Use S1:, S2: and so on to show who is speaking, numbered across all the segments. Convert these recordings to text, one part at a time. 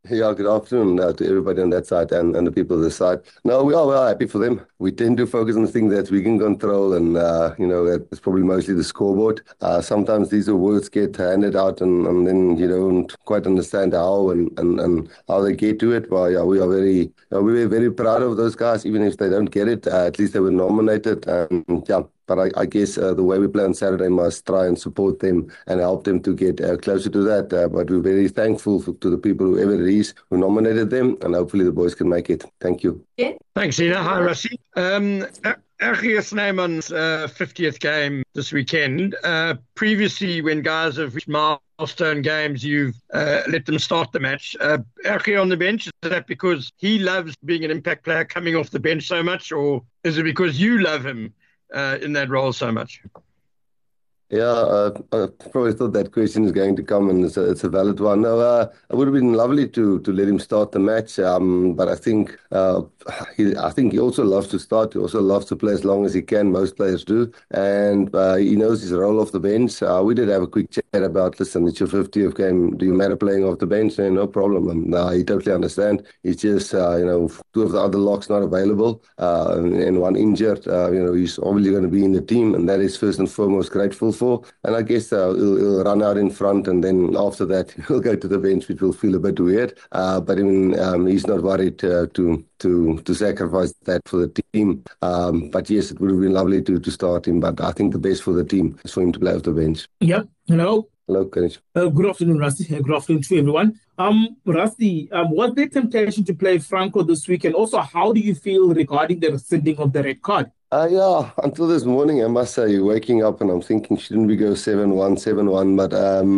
S1: Yeah, good afternoon to everybody on that side and the people on this side. No, we are happy for them. We tend to focus on the things that we can control, and it's probably mostly the scoreboard. Sometimes these awards get handed out, and then you don't quite understand how and how they get to it. Well, yeah, we are very proud of those guys, even if they don't get it. At least they were nominated, and yeah. But I guess the way we play on Saturday must try and support them and help them to get closer to that. But we're very thankful to the people, whoever it is, who nominated them, and hopefully the boys can make it. Thank you.
S2: Yeah.
S3: Thanks, Ina. Hi, Rassie. Ergius Snyman's 50th game this weekend. Previously, when guys have reached milestone games, you've let them start the match. Ergie on the bench, is that because he loves being an impact player coming off the bench so much, or is it because you love him in that role so much?
S1: Yeah, I probably thought that question is going to come, and it's a valid one. No, it would have been lovely to let him start the match, but I think he also loves to start. He also loves to play as long as he can. Most players do, and he knows his role off the bench. We did have a quick chat about, listen, it's your 50th game. Do you matter playing off the bench? No problem. He totally understands. It's just two of the other locks not available, and one injured. He's obviously going to be in the team, and that is first and foremost grateful for. And I guess he'll run out in front, and then after that he'll go to the bench, which will feel a bit weird. But he's not worried to sacrifice that for the team. But yes, it would have been lovely to start him. But I think the best for the team is for him to play off the bench.
S2: Yep. Hello.
S1: Hello, Kanish.
S2: Good afternoon, Rusty. Good afternoon to everyone. Rusty, was there temptation to play Franco this week? And also, how do you feel regarding the rescinding of the red card?
S1: Yeah, until this morning, I must say, waking up and I'm thinking, shouldn't we go 7-1, 7-1? But,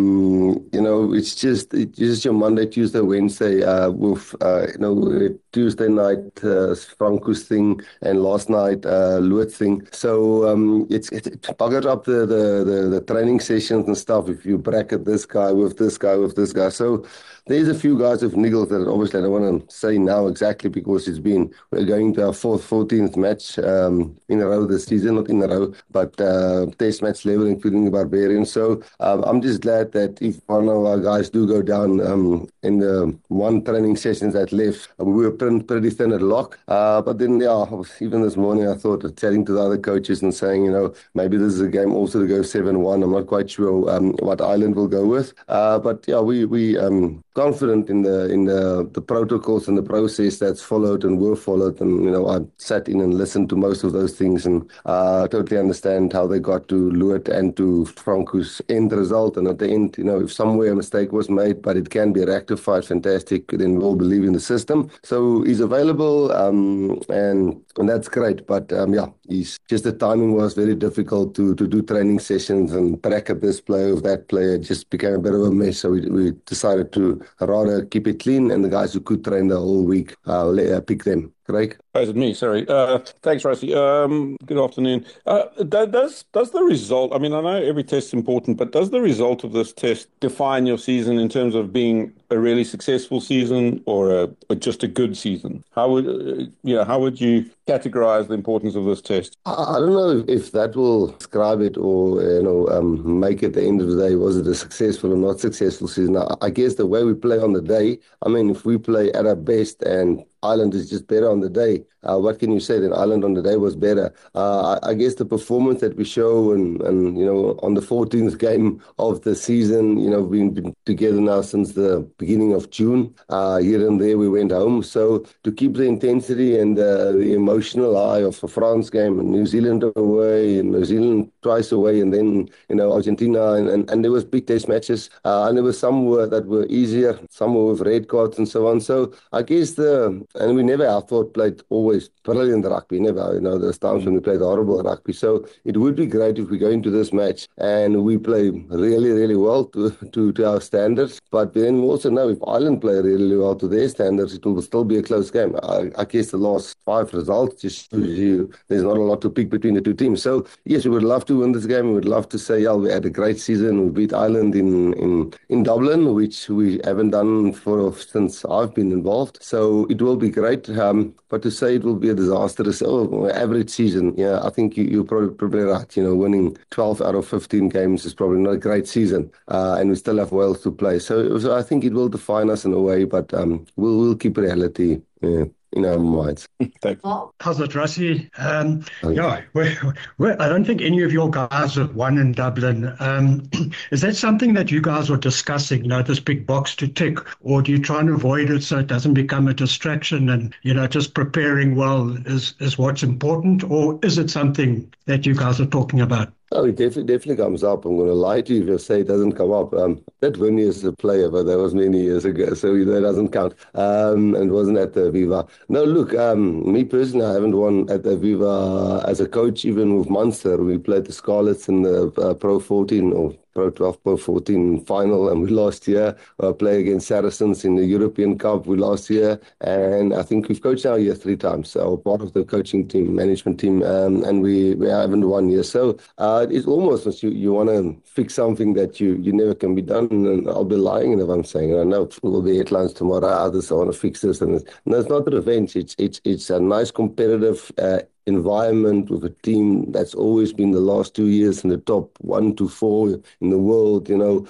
S1: it's just your Monday, Tuesday, Wednesday, with, Tuesday night, Franco's thing, and last night, Luet's thing. So it's buggered up the training sessions and stuff if you bracket this guy with this guy with this guy. So there's a few guys who've niggled that obviously I don't want to say now exactly because we're going to our 14th match in a row this season, not in a row, but test match level, including the Barbarians. So I'm just glad that if one of our guys do go down in the one training sessions that left, we were pretty thin at lock. But then, even this morning I thought of chatting to the other coaches and saying, maybe this is a game also to go 7-1. I'm not quite sure what Ireland will go with. But yeah, we confident in the protocols and the process that's followed and were followed. And, I sat in and listened to most of those things and totally understand how they got to Luet and to Franco's end result. And at the end, if somewhere a mistake was made, but it can be rectified, fantastic, then we'll believe in the system. So he's available and that's great. But he's just the timing was very difficult to do training sessions and bracket this player with that player. It just became a bit of a mess. So we decided to rather keep it clean, and the guys who could train the whole week, pick them. Craig?
S4: Oh, is it me? Sorry. Thanks, Rassie. Good afternoon. Does the result, I mean, I know every test's important, but does the result of this test define your season in terms of being a really successful season or just a good season? How would you categorize the importance of this test?
S1: I don't know if that will describe it or make it at the end of the day, was it a successful or not successful season? I guess the way we play on the day, I mean, if we play at our best and Ireland is just better on the day, what can you say? Then Ireland on the day was better. I guess the performance that we show and on the 14th game of the season, we've been together now since the beginning of June. Here and there we went home. So to keep the intensity and the emotional high of a France game and New Zealand away and New Zealand twice away and then, Argentina and there was big test matches and there were some that were easier, some were with red cards and so on. So I guess and we never, I thought, played always brilliant rugby. Never, there's times when we played horrible rugby. So it would be great if we go into this match and we play really, really well to our standards. But then we also know if Ireland play really well to their standards, it will still be a close game. I guess the last 5 results just shows you there's not a lot to pick between the two teams. So yes, we would love to win this game. We would love to say, we had a great season. We beat Ireland in Dublin, which we haven't done done since I've been involved. So it will be great. But to say it will be a disastrous or average season, yeah, I think you're probably right. Winning 12 out of 15 games is probably not a great season, and we still have Wales to play. So I think it will define us in a way, but we'll keep reality in our minds.
S4: Thanks.
S5: How's it, Rassie? I don't think any of your guys have won in Dublin. Is that something that you guys are discussing, this big box to tick, or do you try and avoid it so it doesn't become a distraction and, just preparing well is what's important, or is it something that you guys are talking about?
S1: Oh, it definitely comes up. I'm going to lie to you if I say it doesn't come up. That Winnie is a player, but that was many years ago, so that doesn't count. And wasn't at the Aviva. No, look, me personally, I haven't won at the Aviva as a coach, even with Munster. We played the Scarlets in the Pro 14 or Pro 12, Pro 14 final, and we lost here. Play against Saracens in the European Cup, we lost here. And I think we've coached now here 3 times. So part of the coaching team, management team, and we haven't won here. So it's almost as you want to fix something that you never can be done. And I'll be lying if I'm saying, I know it will be headlines tomorrow, others want to fix this. And it's not revenge. It's a nice competitive environment with a team that's always been the last 2 years in the top 1 to 4 in the world,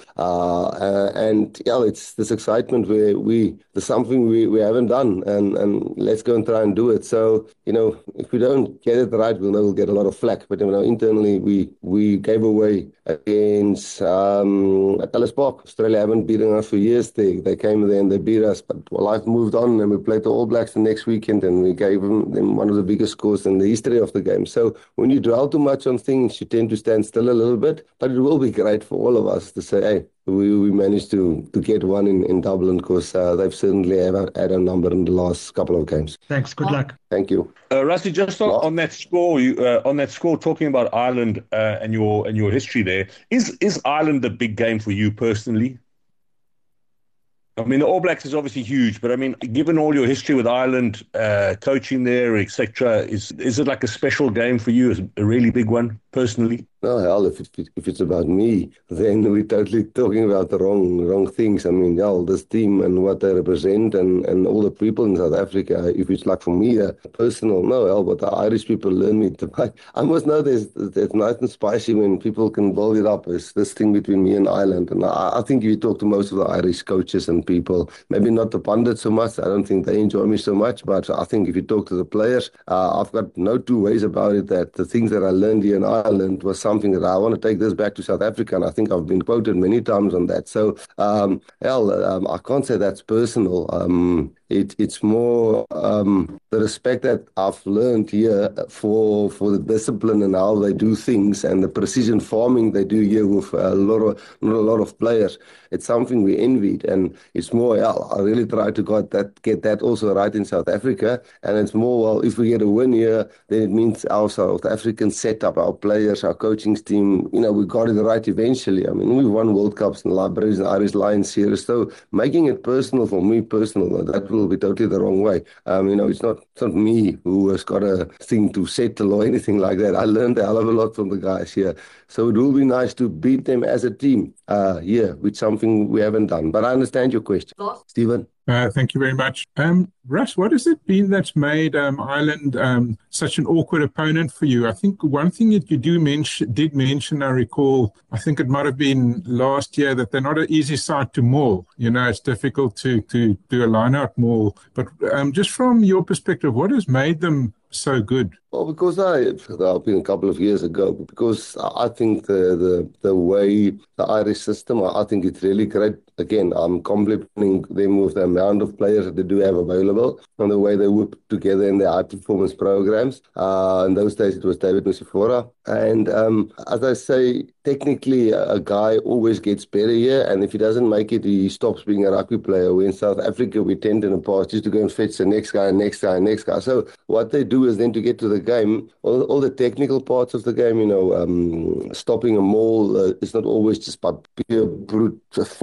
S1: and yeah, it's this excitement where there's something we haven't done, and let's go and try and do it. So, if we don't get it right, we'll get a lot of flack. But internally, we gave away against Ellis Park. Australia haven't beaten us for years. They came there and they beat us, but life moved on, and we played the All Blacks the next weekend, and we gave them one of the biggest scores in the history of the game. So when you dwell too much on things, you tend to stand still a little bit, but it will be great for all of us to say, hey, we managed to get one in Dublin, because they've certainly had a number in the last couple of games.
S5: Thanks. Good luck.
S1: Thank you.
S4: Rassie, just on that score, talking about Ireland and your history there, is Ireland the big game for you personally? I mean, the All Blacks is obviously huge, but I mean, given all your history with Ireland, coaching there, etc., is it like a special game for you? Is it a really big one, personally?
S1: No, hell, if it's about me, then we're totally talking about the wrong things. I mean, this team and what they represent and all the people in South Africa, if it's like for me, personal, no, hell, but the Irish people learn me to buy. I must know there's nice and spicy when people can build it up. It's this thing between me and Ireland. And I think if you talk to most of the Irish coaches and people, maybe not the pundits so much, I don't think they enjoy me so much, but I think if you talk to the players, I've got no two ways about it that the things that I learned here in Ireland was something that I want to take this back to South Africa, and I think I've been quoted many times on that. So, I can't say that's personal. It's more the respect that I've learned here for the discipline and how they do things, and the precision farming they do here with not a lot of players. It's something we envied, and it's more, I really try to get that also right in South Africa. And it's more, well, if we get a win here, then it means our South African setup, our players, our coaching team, we got it right eventually. I mean, we've won World Cups in Libraries and Irish Lions here. So making it personal for me, that will be totally the wrong way. It's not me who has got a thing to settle or anything like that. I learned a hell of a lot from the guys here. So it will be nice to beat them as a team here, with something we haven't done. But I understand your question. Stephen?
S6: Thank you very much. Russ, what has it been that's made Ireland such an awkward opponent for you? I think one thing that you did mention, I recall, I think it might have been last year, that they're not an easy side to maul. It's difficult to do a line-out maul. But just from your perspective, what has made them so good?
S1: Well, because I've been a couple of years ago, because I think the way the Irish system, I think it's really great. Again, I'm complimenting them with the amount of players that they do have available and the way they whip together in their high-performance programs. In those days, it was David Musifora. And as I say, technically, a guy always gets better here, and if he doesn't make it, he stops being a rugby player. Where in South Africa, we tend in the past just to go and fetch the next guy. So what they do is then to get to the game, all the technical parts of the game, stopping a maul is not always just by pure brute force.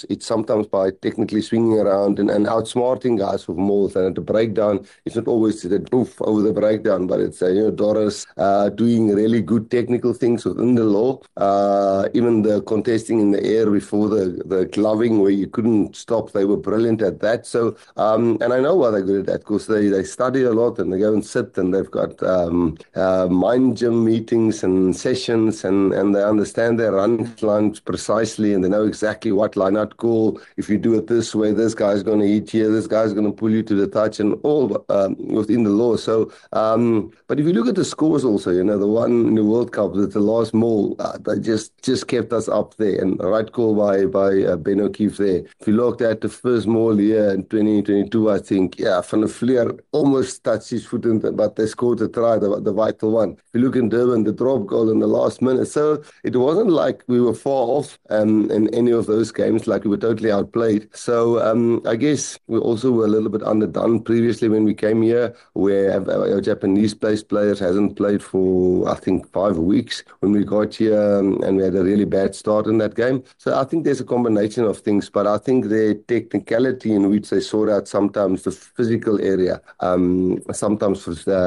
S1: it's sometimes by technically swinging around and outsmarting guys with mauls. And at the breakdown, it's not always the poof over the breakdown, but it's Doris doing really good technical things within the law. Even the contesting in the air before the gloving where you couldn't stop, they were brilliant at that. So, and I know why they're good at that, because they study a lot and they go and sit and they've got mind gym meetings and sessions and they understand their run lines precisely and they know exactly what line out call. If you do it this way, this guy's going to hit here, this guy's going to pull you to the touch and all within the law. So, but if you look at the scores also, the one in the World Cup, that the last maul, they just kept us up there, and right call by Ben O'Keefe there. If you looked at the first maul here in 2022, I think, Van der Fleer almost touched his foot, but they scored a try, the vital one. If you look in Durban, the drop goal in the last minute. So it wasn't like we were far off in any of those games, like we were totally outplayed. So I guess we also were a little bit underdone previously when we came here, where our Japanese-based players hasn't played for, I think, 5 weeks when we got here, and we had a really bad start in that game. So I think there's a combination of things, but I think the technicality in which they sort out sometimes the physical area, sometimes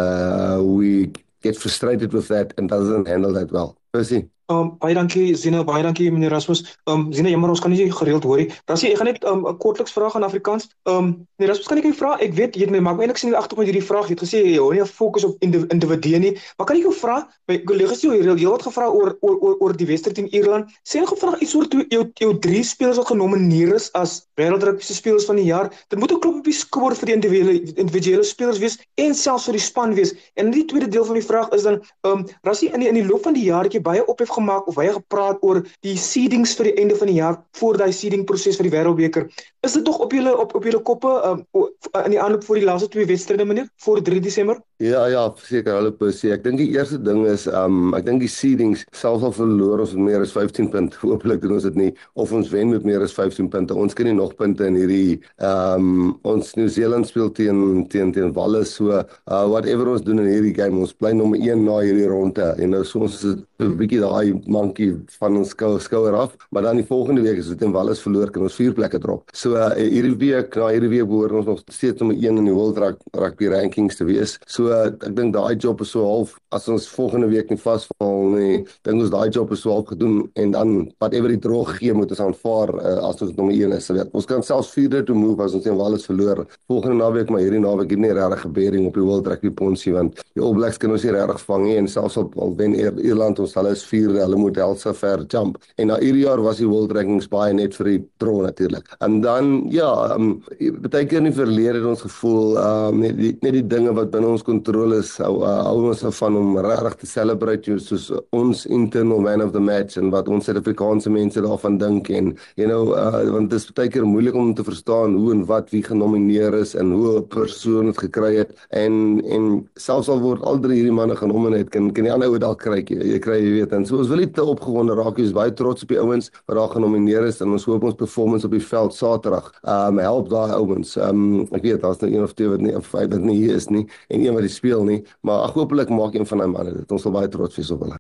S1: we get frustrated with that and doesn't handle that well. Percy?
S7: Baie dankie Zina, baie dankie meneer Rasmus. Zina, jammer ons kan nie gereeld hoor nie. Rassie, ek gaan net 'n kortliks vraag in Afrikaans. Meneer Rasmus, kan ek jou vra? Ek weet jy het my maak eintlik sien agterkom met hierdie vraag. Jy het gesê jy hou nie fokus op individue nie. Maar kan ek jou vra? My kollegas het jou heel wat gevra oor die Westerteam Ierland. Sê hulle gevra iets oor jou 3 spelers wat genomineer is as wêreldrugby se spelers van die jaar. Dit moet 'n klop op die skouer vir die individuele spelers wees en selfs vir die span wees. En die tweede deel van die vraag is dan Rassie, in die loop van die jaar het jy baie ophef gemaak of baie gepraat oor die seedings vir die einde van die jaar voor daai seeding proses vir die Wêreldbeker. Is dit tog op julle koppe in die aanloop voor die laaste 2 wedstryde meneer voor 3 Desember?
S1: Ja, seker, hulle Percy. Ek dink die eerste ding is ek dink die seedings selfs al verloor ons met meer as 15 punte. Hopelik doen ons dit nie, of ons wen met meer as 15 punte. Ons kan nie nog punte in hierdie ons Nieu-Seeland speel teen Wallis, so whatever ons doen in hierdie game, ons bly nommer 1 na hierdie ronde. So ons is 'n bietjie daai monkey van ons skouer af, maar dan die volgende week as ons teen Wallis verloor, kan ons 4 plekke drop. So hierdie week behoort ons nog steeds nommer 1 in die World Rugby rankings te wees. So ek dink daai job is so half, as ons volgende week nie vasval nie, dink ons daai job is so half gedoen, en dan whatever die droog gee moet ons aanvaar as ons nommer 1 is. Ons kan selfs 4 to move as ons teen Wallis verloor volgende naweek, maar hierdie naweek het nie regtig gebeuring op die World Rugby ponsie, want die All Blacks kan ons nie regtig vang nie, en selfs al wen Ierland ons, hulle is 4de, hulle moet Elsa ver jump. En na hierdie jaar was die World Rankings baie net vir die draw natuurlik. En dan baie keer in die verlede het ons gevoel net die dinge wat binne ons kontrole is, hou ons van om regtig te celebrate soos ons internal man of the match en wat ons Suid-Afrikaanse mense daarvan dink, en want dit is baie keer moeilik om te verstaan hoe en wat wie genomineer is en hoe 'n persoon het gekry het, en selfs al word al 3 hierdie manne genomineer, kan die ander ou dalk kry, jy weet, en so ons wil nie te opgewonde raak, ons is baie trots op die ouens wat daar genomineer is, en ons hoop ons performance op die veld Saterdag help daai ouens. Ek weet daar's nou 1 of 2 wat nie, of 5 wat nie hier is nie, en 1 wat die speel nie, maar hopelik maak een van daai manne dit. Ons sal baie trots wees op hulle.